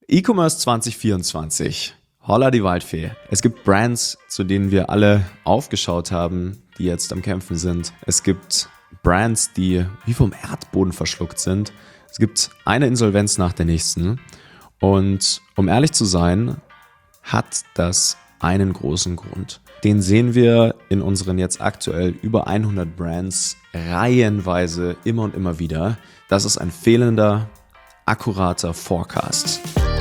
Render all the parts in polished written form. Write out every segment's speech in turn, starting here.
E-Commerce 2024. Holla die Waldfee. Es gibt Brands, zu denen wir alle aufgeschaut haben, die jetzt am Kämpfen sind. Es gibt Brands, die wie vom Erdboden verschluckt sind. Es gibt eine Insolvenz nach der nächsten. Und um ehrlich zu sein, hat das einen großen Grund. Den sehen wir in unseren jetzt aktuell über 100 Brands reihenweise immer und immer wieder. Das ist ein fehlender, akkurater Forecast.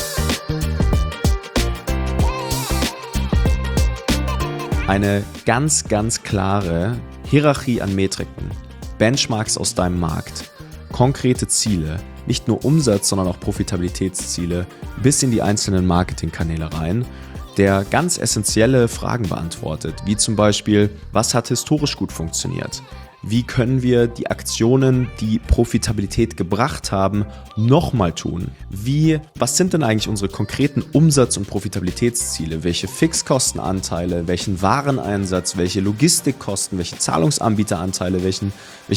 Eine ganz, ganz klare Hierarchie an Metriken, Benchmarks aus deinem Markt, konkrete Ziele, nicht nur Umsatz, sondern auch Profitabilitätsziele bis in die einzelnen Marketingkanäle rein, der ganz essentielle Fragen beantwortet, wie zum Beispiel, was hat historisch gut funktioniert? Wie können wir die Aktionen, die Profitabilität gebracht haben, nochmal tun? Was sind denn eigentlich unsere konkreten Umsatz- und Profitabilitätsziele? Welche Fixkostenanteile, welchen Wareneinsatz, welche Logistikkosten, welche Zahlungsanbieteranteile, welchen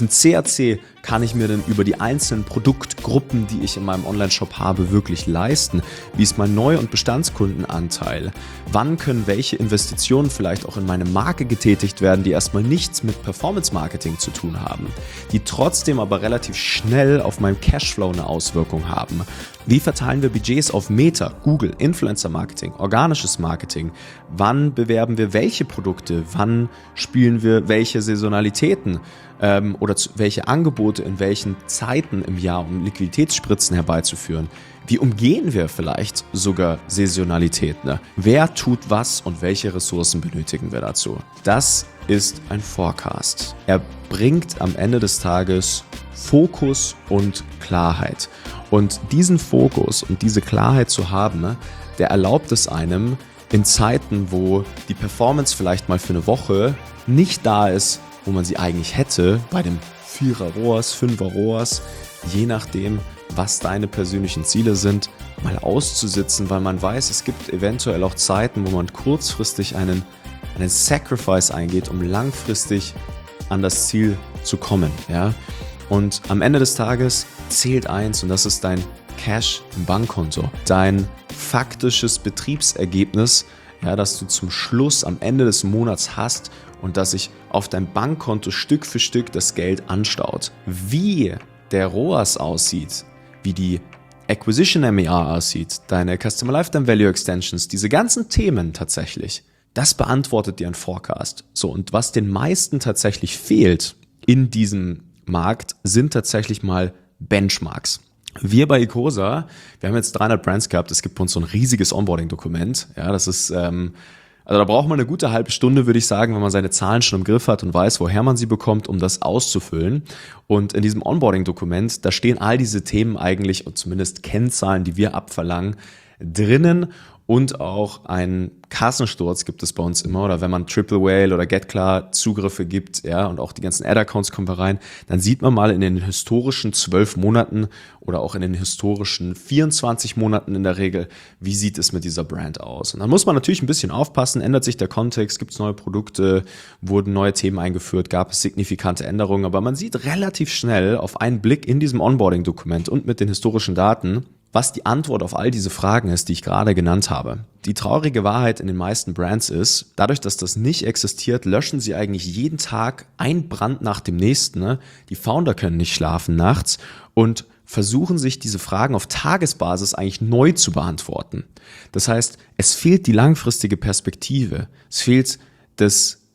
CAC kann ich mir denn über die einzelnen Produktgruppen, die ich in meinem Onlineshop habe, wirklich leisten? Wie ist mein Neu- und Bestandskundenanteil? Wann können welche Investitionen vielleicht auch in meine Marke getätigt werden, die erstmal nichts mit Performance-Marketing zu tun haben, die trotzdem aber relativ schnell auf meinen Cashflow eine Auswirkung haben? Wie verteilen wir Budgets auf Meta, Google, Influencer-Marketing, organisches Marketing? Wann bewerben wir welche Produkte? Wann spielen wir welche Saisonalitäten? Oder welche Angebote in welchen Zeiten im Jahr, um Liquiditätsspritzen herbeizuführen? Wie umgehen wir vielleicht sogar Saisonalität? Ne? Wer tut was und welche Ressourcen benötigen wir dazu? Das ist ein Forecast. Er bringt am Ende des Tages Fokus und Klarheit. Und diesen Fokus und diese Klarheit zu haben, ne, der erlaubt es einem in Zeiten, wo die Performance vielleicht mal für eine Woche nicht da ist, wo man sie eigentlich hätte, bei dem 4er ROAS, 5er ROAS, je nachdem, was deine persönlichen Ziele sind, mal auszusitzen, weil man weiß, es gibt eventuell auch Zeiten, wo man kurzfristig einen Sacrifice eingeht, um langfristig an das Ziel zu kommen. Ja? Und am Ende des Tages zählt eins, und das ist dein Cash im Bankkonto, dein faktisches Betriebsergebnis, ja, das du zum Schluss am Ende des Monats hast und dass sich auf dein Bankkonto Stück für Stück das Geld anstaut. Wie der ROAS aussieht, wie die Acquisition MER aussieht, deine Customer Lifetime Value Extensions, diese ganzen Themen tatsächlich, das beantwortet dir ein Forecast. So, und was den meisten tatsächlich fehlt in diesem Markt, sind tatsächlich mal Benchmarks. Wir bei Ecosa, wir haben jetzt 300 Brands gehabt, es gibt bei uns so ein riesiges Onboarding-Dokument. Ja, das ist, also da braucht man eine gute halbe Stunde, würde ich sagen, wenn man seine Zahlen schon im Griff hat und weiß, woher man sie bekommt, um das auszufüllen. Und in diesem Onboarding-Dokument, da stehen all diese Themen eigentlich, und zumindest Kennzahlen, die wir abverlangen, drinnen. Und auch ein Kassensturz gibt es bei uns immer, oder wenn man Triple Whale oder GetKlar Zugriffe gibt, ja, und auch die ganzen Ad-Accounts kommen rein, dann sieht man mal in den historischen 12 Monaten oder auch in den historischen 24 Monaten in der Regel, wie sieht es mit dieser Brand aus. Und dann muss man natürlich ein bisschen aufpassen, ändert sich der Kontext, gibt es neue Produkte, wurden neue Themen eingeführt, gab es signifikante Änderungen, aber man sieht relativ schnell auf einen Blick in diesem Onboarding-Dokument und mit den historischen Daten, was die Antwort auf all diese Fragen ist, die ich gerade genannt habe. Die traurige Wahrheit in den meisten Brands ist, dadurch, dass das nicht existiert, löschen sie eigentlich jeden Tag ein Brand nach dem nächsten. Ne? Die Founder können nicht schlafen nachts und versuchen sich diese Fragen auf Tagesbasis eigentlich neu zu beantworten. Das heißt, es fehlt die langfristige Perspektive. Es fehlt die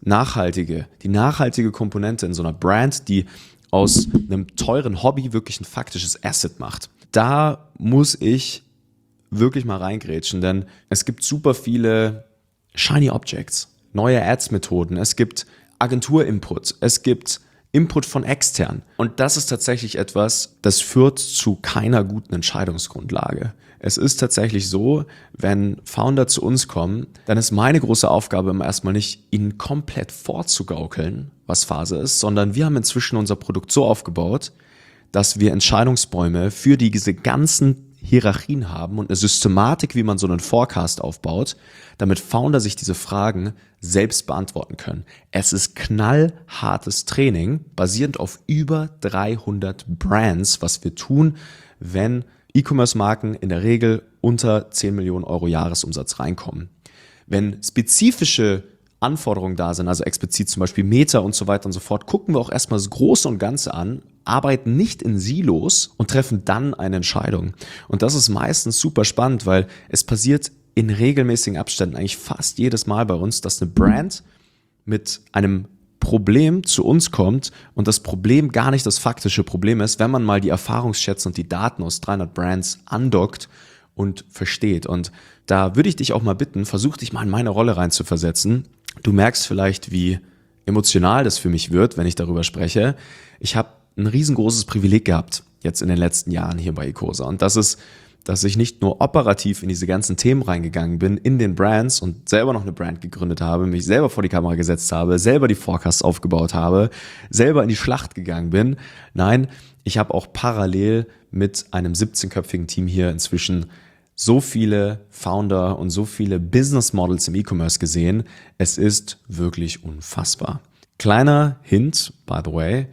nachhaltige Komponente in so einer Brand, die aus einem teuren Hobby wirklich ein faktisches Asset macht. Da muss ich wirklich mal reingrätschen, denn es gibt super viele Shiny Objects, neue Ads-Methoden, es gibt Agentur-Input, es gibt Input von extern. Und das ist tatsächlich etwas, das führt zu keiner guten Entscheidungsgrundlage. Es ist tatsächlich so, wenn Founder zu uns kommen, dann ist meine große Aufgabe immer erstmal nicht, ihnen komplett vorzugaukeln, was Phase ist, sondern wir haben inzwischen unser Produkt so aufgebaut, dass wir Entscheidungsbäume für diese ganzen Hierarchien haben und eine Systematik, wie man so einen Forecast aufbaut, damit Founder sich diese Fragen selbst beantworten können. Es ist knallhartes Training, basierend auf über 300 Brands, was wir tun, wenn E-Commerce-Marken in der Regel unter 10 Millionen Euro Jahresumsatz reinkommen. Wenn spezifische Anforderungen da sind, also explizit zum Beispiel Meter und so weiter und so fort, gucken wir auch erstmal das Große und Ganze an, arbeiten nicht in Silos und treffen dann eine Entscheidung. Und das ist meistens super spannend, weil es passiert in regelmäßigen Abständen eigentlich fast jedes Mal bei uns, dass eine Brand mit einem Problem zu uns kommt und das Problem gar nicht das faktische Problem ist, wenn man mal die Erfahrungsschätze und die Daten aus 300 Brands andockt und versteht. Und da würde ich dich auch mal bitten, versuch dich mal in meine Rolle reinzuversetzen. Du merkst vielleicht, wie emotional das für mich wird, wenn ich darüber spreche. Ich habe ein riesengroßes Privileg gehabt jetzt in den letzten Jahren hier bei Ecosa. Und das ist, dass ich nicht nur operativ in diese ganzen Themen reingegangen bin, in den Brands und selber noch eine Brand gegründet habe, mich selber vor die Kamera gesetzt habe, selber die Forecasts aufgebaut habe, selber in die Schlacht gegangen bin. Nein, ich habe auch parallel mit einem 17-köpfigen Team hier inzwischen so viele Founder und so viele Business Models im E-Commerce gesehen. Es ist wirklich unfassbar. Kleiner Hint, by the way,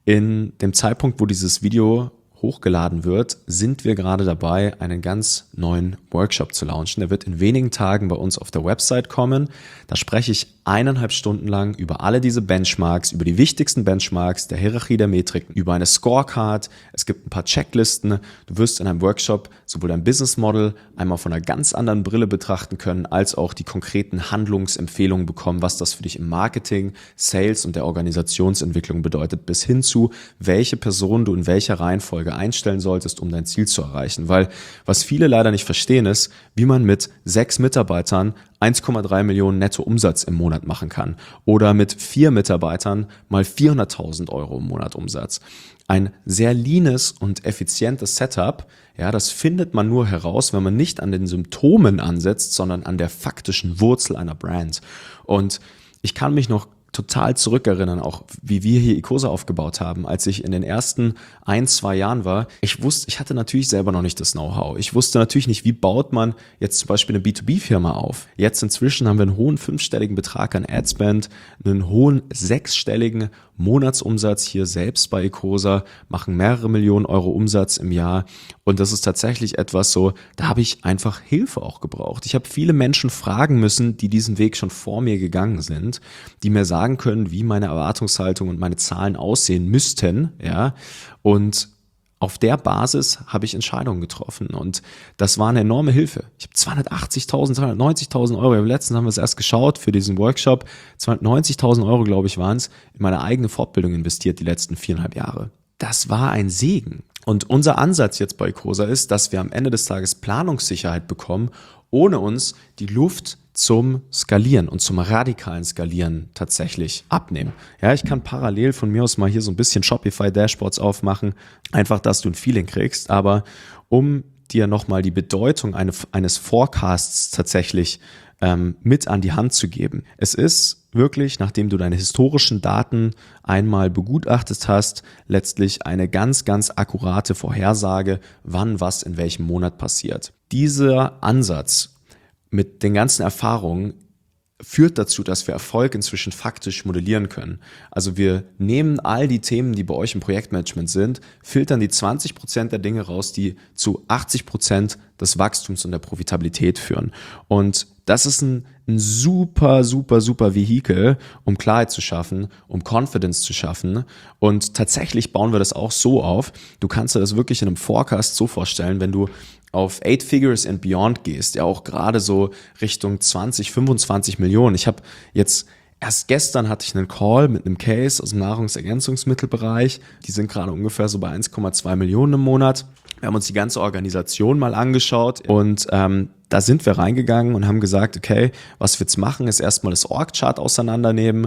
in dem Zeitpunkt, wo dieses Video hochgeladen wird, sind wir gerade dabei, einen ganz neuen Workshop zu launchen. Der wird in wenigen Tagen bei uns auf der Website kommen. Da spreche ich 1,5 Stunden lang über alle diese Benchmarks, über die wichtigsten Benchmarks, der Hierarchie der Metriken, über eine Scorecard. Es gibt ein paar Checklisten. Du wirst in einem Workshop sowohl dein Business Model einmal von einer ganz anderen Brille betrachten können, als auch die konkreten Handlungsempfehlungen bekommen, was das für dich im Marketing, Sales und der Organisationsentwicklung bedeutet, bis hin zu, welche Person du in welcher Reihenfolge einstellen solltest, um dein Ziel zu erreichen. Weil was viele leider nicht verstehen ist, wie man mit 6 Mitarbeitern 1,3 Millionen netto Umsatz im Monat machen kann oder mit 4 Mitarbeitern mal 400.000 Euro im Monat Umsatz. Ein sehr leanes und effizientes Setup, ja, das findet man nur heraus, wenn man nicht an den Symptomen ansetzt, sondern an der faktischen Wurzel einer Brand. Und ich kann mich noch total zurückerinnern, auch wie wir hier Ecosa aufgebaut haben, als ich in den ersten 1-2 Jahren war. Ich hatte natürlich selber noch nicht das Know-how. Ich wusste natürlich nicht, wie baut man jetzt zum Beispiel eine B2B-Firma auf. Jetzt inzwischen haben wir einen hohen 5-stelligen Betrag an Adspend, einen hohen 6-stelligen Monatsumsatz hier selbst bei Ecosa, machen mehrere Millionen Euro Umsatz im Jahr. Und das ist tatsächlich etwas so, da habe ich einfach Hilfe auch gebraucht. Ich habe viele Menschen fragen müssen, die diesen Weg schon vor mir gegangen sind, die mir sagen können, wie meine Erwartungshaltung und meine Zahlen aussehen müssten, ja. Und auf der Basis habe ich Entscheidungen getroffen und das war eine enorme Hilfe. Ich habe 280.000, 290.000 Euro, letztens haben wir es erst geschaut für diesen Workshop, 290.000 Euro, glaube ich, waren es, in meine eigene Fortbildung investiert die letzten 4,5 Jahre. Das war ein Segen. Und unser Ansatz jetzt bei Ecosa ist, dass wir am Ende des Tages Planungssicherheit bekommen, ohne uns die Luft zum Skalieren und zum radikalen Skalieren tatsächlich abnehmen. Ja, ich kann parallel von mir aus mal hier so ein bisschen Shopify-Dashboards aufmachen, einfach, dass du ein Feeling kriegst, aber um dir nochmal die Bedeutung eines Forecasts tatsächlich mit an die Hand zu geben. Es ist wirklich, nachdem du deine historischen Daten einmal begutachtet hast, letztlich eine ganz, ganz akkurate Vorhersage, wann was in welchem Monat passiert. Dieser Ansatz mit den ganzen Erfahrungen führt dazu, dass wir Erfolg inzwischen faktisch modellieren können. Also wir nehmen all die Themen, die bei euch im Projektmanagement sind, filtern die 20% der Dinge raus, die zu 80% des Wachstums und der Profitabilität führen. Und das ist ein super, super, super Vehikel, um Klarheit zu schaffen, um Confidence zu schaffen. Und tatsächlich bauen wir das auch so auf. Du kannst dir das wirklich in einem Forecast so vorstellen, wenn du auf 8 Figures and Beyond gehst, ja auch gerade so Richtung 20, 25 Millionen. Ich habe jetzt erst gestern hatte ich einen Call mit einem Case aus dem Nahrungsergänzungsmittelbereich. Die sind gerade ungefähr so bei 1,2 Millionen im Monat. Wir haben uns die ganze Organisation mal angeschaut und da sind wir reingegangen und haben gesagt, okay, was wir jetzt machen, ist erstmal das Org-Chart auseinandernehmen.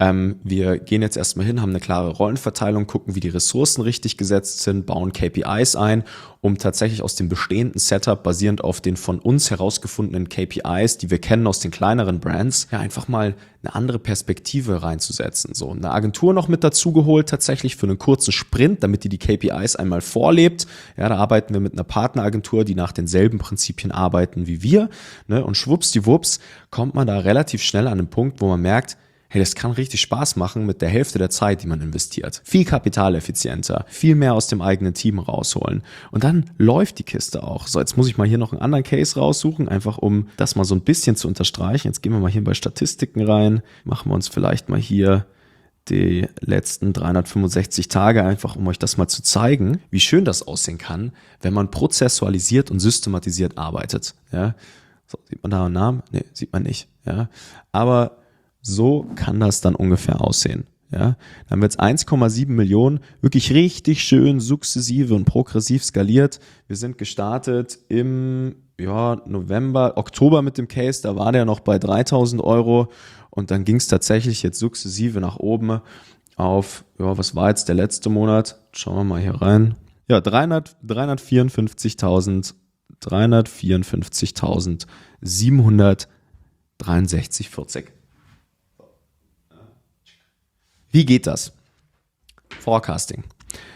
Wir gehen jetzt erstmal hin, haben eine klare Rollenverteilung, gucken, wie die Ressourcen richtig gesetzt sind, bauen KPIs ein, um tatsächlich aus dem bestehenden Setup, basierend auf den von uns herausgefundenen KPIs, die wir kennen aus den kleineren Brands, ja einfach mal eine andere Perspektive reinzusetzen. So eine Agentur noch mit dazu geholt, tatsächlich für einen kurzen Sprint, damit die KPIs einmal vorlebt. Ja, da arbeiten wir mit einer Partneragentur, die nach denselben Prinzipien arbeiten wie wir, ne? Und schwuppsdiwupps kommt man da relativ schnell an den Punkt, wo man merkt, hey, das kann richtig Spaß machen mit der Hälfte der Zeit, die man investiert. Viel kapitaleffizienter, viel mehr aus dem eigenen Team rausholen. Und dann läuft die Kiste auch. So, jetzt muss ich mal hier noch einen anderen Case raussuchen, einfach um das mal so ein bisschen zu unterstreichen. Jetzt gehen wir mal hier bei Statistiken rein, machen wir uns vielleicht mal hier die letzten 365 Tage, einfach um euch das mal zu zeigen, wie schön das aussehen kann, wenn man prozessualisiert und systematisiert arbeitet. Ja, so, sieht man da einen Namen? Nee, sieht man nicht. Ja, aber so kann das dann ungefähr aussehen. Ja, dann haben wir jetzt 1,7 Millionen, wirklich richtig schön sukzessive und progressiv skaliert. Wir sind gestartet im Oktober mit dem Case, da war der noch bei 3.000 Euro und dann ging es tatsächlich jetzt sukzessive nach oben auf, was war jetzt der letzte Monat? Schauen wir mal hier rein. Ja, 354.763,40. Wie geht das? Forecasting.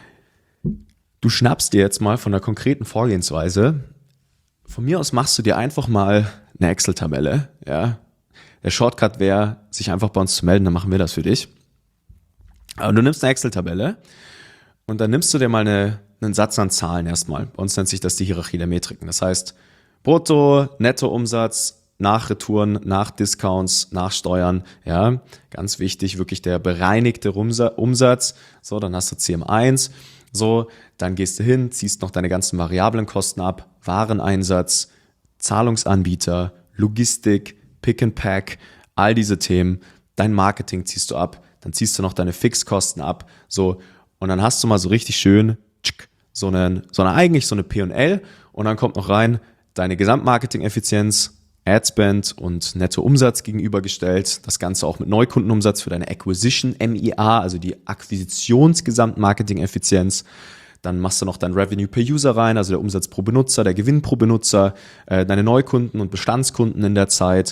Du schnappst dir jetzt mal von der konkreten Vorgehensweise. Von mir aus machst du dir einfach mal eine Excel-Tabelle. Ja? Der Shortcut wäre, sich einfach bei uns zu melden, dann machen wir das für dich. Aber du nimmst eine Excel-Tabelle und dann nimmst du dir mal einen Satz an Zahlen erstmal. Bei uns nennt sich das die Hierarchie der Metriken. Das heißt, Brutto, Nettoumsatz, nach Retouren, nach Discounts, nach Steuern, ja, ganz wichtig, wirklich der bereinigte Umsatz. So, dann hast du CM1, so, dann gehst du hin, ziehst noch deine ganzen variablen Kosten ab, Wareneinsatz, Zahlungsanbieter, Logistik, Pick and Pack, all diese Themen, dein Marketing ziehst du ab, dann ziehst du noch deine Fixkosten ab, so, und dann hast du mal so richtig schön so eine P&L und dann kommt noch rein deine Gesamtmarketing-Effizienz, Adspend und Nettoumsatz gegenübergestellt. Das Ganze auch mit Neukundenumsatz für deine Acquisition MIA, also die Akquisitions-Gesamtmarketing-Effizienz. Dann machst du noch dein Revenue per User rein, also der Umsatz pro Benutzer, der Gewinn pro Benutzer, deine Neukunden und Bestandskunden in der Zeit.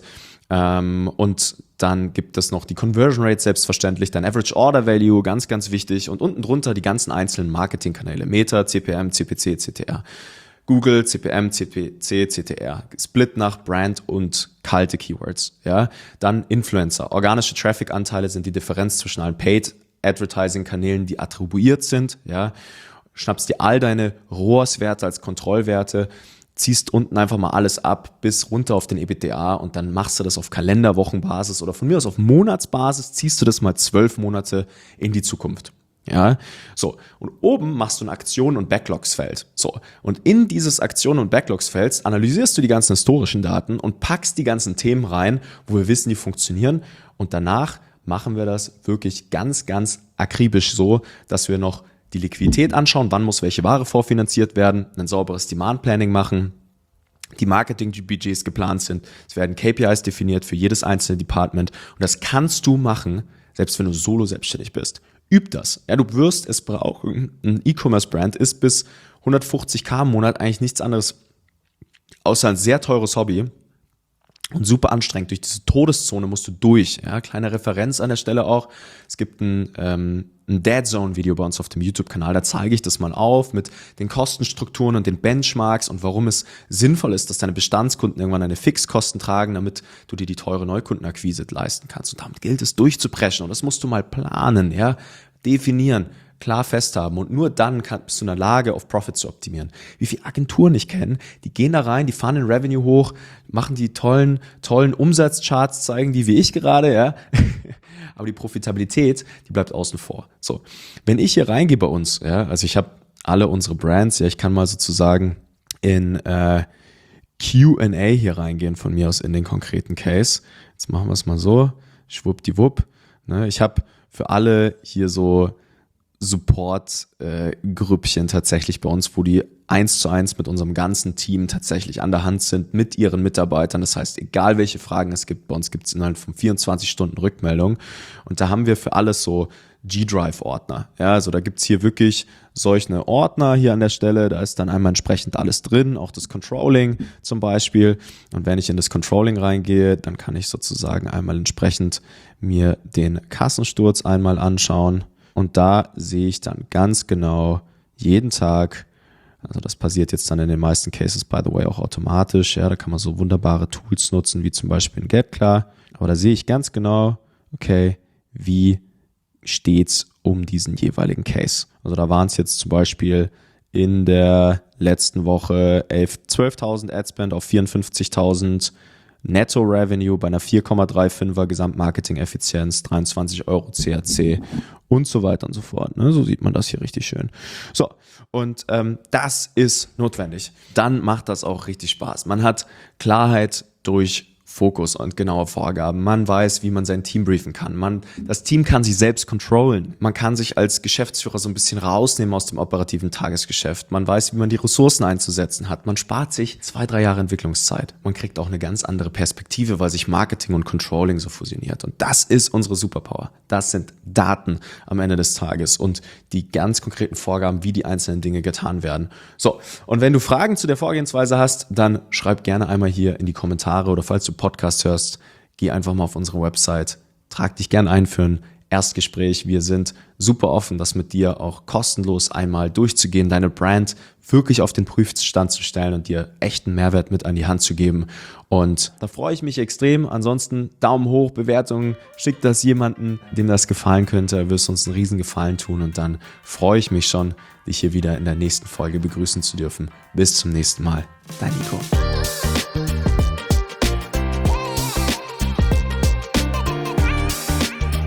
Und dann gibt es noch die Conversion Rate, selbstverständlich, dein Average Order Value, ganz, ganz wichtig. Und unten drunter die ganzen einzelnen Marketingkanäle, Meta, CPM, CPC, CTR. Google, CPM, CPC, CTR, split nach Brand und kalte Keywords. Ja, dann Influencer. Organische Traffic-Anteile sind die Differenz zwischen allen Paid-Advertising-Kanälen, die attribuiert sind. Ja, schnappst dir all deine ROAS-Werte als Kontrollwerte, ziehst unten einfach mal alles ab bis runter auf den EBITDA und dann machst du das auf Kalenderwochenbasis oder von mir aus auf Monatsbasis, ziehst du das mal 12 Monate in die Zukunft. Ja, so. Und oben machst du ein Aktionen- und Backlogs-Feld. So. Und in dieses Aktionen- und Backlogs-Feld analysierst du die ganzen historischen Daten und packst die ganzen Themen rein, wo wir wissen, die funktionieren. Und danach machen wir das wirklich ganz, ganz akribisch so, dass wir noch die Liquidität anschauen, wann muss welche Ware vorfinanziert werden, ein sauberes Demand-Planning machen, die Marketing-Budgets geplant sind, es werden KPIs definiert für jedes einzelne Department. Und das kannst du machen, selbst wenn du solo selbstständig bist. Üb das. Ja, du wirst es brauchen. Ein E-Commerce-Brand ist bis 150.000 im Monat eigentlich nichts anderes außer ein sehr teures Hobby und super anstrengend. Durch diese Todeszone musst du durch. Ja, kleine Referenz an der Stelle auch. Es gibt ein Dead Zone Video bei uns auf dem YouTube-Kanal. Da zeige ich das mal auf mit den Kostenstrukturen und den Benchmarks und warum es sinnvoll ist, dass deine Bestandskunden irgendwann deine Fixkosten tragen, damit du dir die teure Neukundenakquise leisten kannst. Und damit gilt es durchzupreschen. Und das musst du mal planen, ja, definieren, klar festhaben. Und nur dann bist du in der Lage, auf Profit zu optimieren. Wie viele Agenturen ich kenne, die gehen da rein, die fahren den Revenue hoch, machen die tollen Umsatzcharts, zeigen die wie ich gerade, ja. Aber die Profitabilität, die bleibt außen vor. So, wenn ich hier reingehe bei uns, ja, also ich habe alle unsere Brands, ja, ich kann mal sozusagen in Q&A hier reingehen von mir aus in den konkreten Case. Jetzt machen wir es mal so, schwuppdiwupp. Ne, ich habe für alle hier so Support-Grüppchen tatsächlich bei uns, wo die 1:1 mit unserem ganzen Team tatsächlich an der Hand sind, mit ihren Mitarbeitern. Das heißt, egal welche Fragen es gibt, bei uns gibt es innerhalb von 24 Stunden Rückmeldung. Und da haben wir für alles so G-Drive-Ordner. Ja, also da gibt's hier wirklich solche Ordner hier an der Stelle. Da ist dann einmal entsprechend alles drin, auch das Controlling zum Beispiel. Und wenn ich in das Controlling reingehe, dann kann ich sozusagen einmal entsprechend mir den Kassensturz einmal anschauen. Und da sehe ich dann ganz genau jeden Tag, also das passiert jetzt dann in den meisten Cases, by the way, auch automatisch. Ja, da kann man so wunderbare Tools nutzen, wie zum Beispiel in GetKlar. Aber da sehe ich ganz genau, okay, wie steht's um diesen jeweiligen Case? Also da waren es jetzt zum Beispiel in der letzten Woche 12.000 Adspend auf 54.000 Netto-Revenue bei einer 4,35er Gesamtmarketing-Effizienz, 23 Euro CAC und so weiter und so fort. Ne? So sieht man das hier richtig schön. So, und das ist notwendig. Dann macht das auch richtig Spaß. Man hat Klarheit durch Fokus und genaue Vorgaben. Man weiß, wie man sein Team briefen kann. Das Team kann sich selbst controllen. Man kann sich als Geschäftsführer so ein bisschen rausnehmen aus dem operativen Tagesgeschäft. Man weiß, wie man die Ressourcen einzusetzen hat. Man spart sich 2-3 Jahre Entwicklungszeit. Man kriegt auch eine ganz andere Perspektive, weil sich Marketing und Controlling so fusioniert. Und das ist unsere Superpower. Das sind Daten am Ende des Tages und die ganz konkreten Vorgaben, wie die einzelnen Dinge getan werden. So, und wenn du Fragen zu der Vorgehensweise hast, dann schreib gerne einmal hier in die Kommentare oder falls du Podcast hörst, geh einfach mal auf unsere Website, trag dich gern ein für ein Erstgespräch. Wir sind super offen, das mit dir auch kostenlos einmal durchzugehen, deine Brand wirklich auf den Prüfstand zu stellen und dir echten Mehrwert mit an die Hand zu geben. Und da freue ich mich extrem. Ansonsten Daumen hoch, Bewertungen, schick das jemanden, dem das gefallen könnte. Wirst uns einen riesen Gefallen tun und dann freue ich mich schon, dich hier wieder in der nächsten Folge begrüßen zu dürfen. Bis zum nächsten Mal. Dein Nico.